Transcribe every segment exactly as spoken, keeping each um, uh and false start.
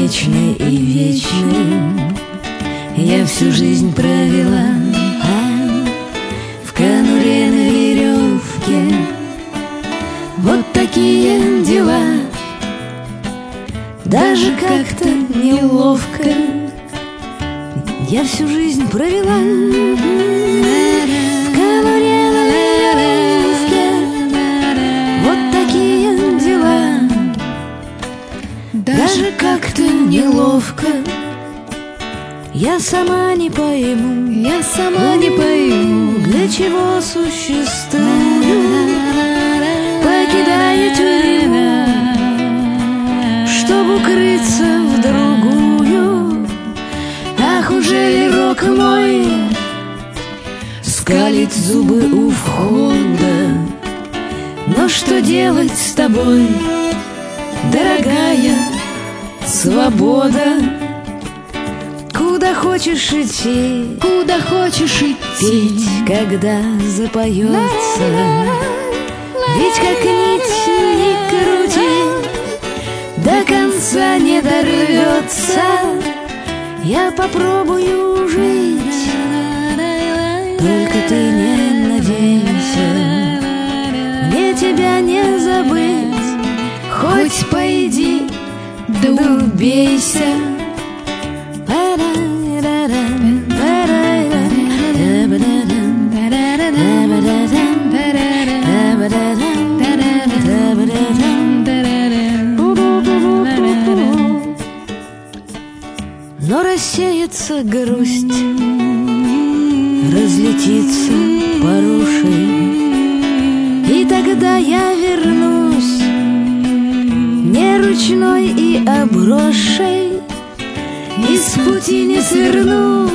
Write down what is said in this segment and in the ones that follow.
бесконечный и вечный я всю жизнь провела а, в конуре на веревке. Вот такие дела. Даже как-то неловко я всю жизнь провела в конуре на веревке. Вот такие дела. Даже как-то неловко. Я сама не пойму, я сама не пойму, для чего существую, покидая тюрьму, чтобы укрыться в другую. Ах, уже ли рок мой скалит зубы у входа? Но что делать с тобой, дорогая свобода? Куда хочешь идти, куда хочешь идти, петь, когда запоется. Ведь как нить не крути, до конца не дорвется. Я попробую жить, только ты не надейся, мне тебя не забыть. Хоть пойди да убейся. Но рассеется грусть, разлетится порошей, и тогда я вернусь, не ручной и обросшей, из пути не сверну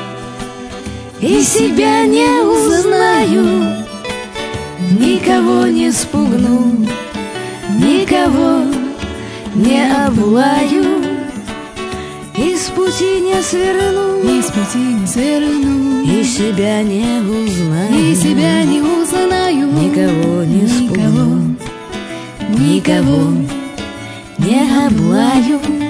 и себя не узнаю, никого не спугну, никого не облаю. Из пути не сверну, из пути не сверну, и себя не узнаю, и себя не узнаю, никого не спугну, никого не облаю.